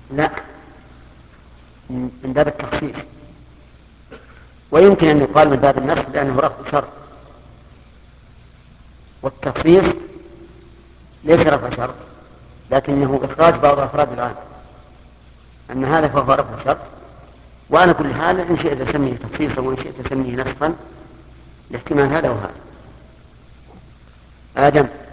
لا، من باب التخصيص. ويمكن أن يقال من باب النصب لأنه رفع شرط، والتخصيص ليس رفع شرط لكنه إخراج بعض أفراد العام. أما هذا فهو رفع شرط. وعلى كل حال إن شئت تسميه تخصيصا وإن شئت تسميه نسخا، الاحتمال هذا وهذا. آدم.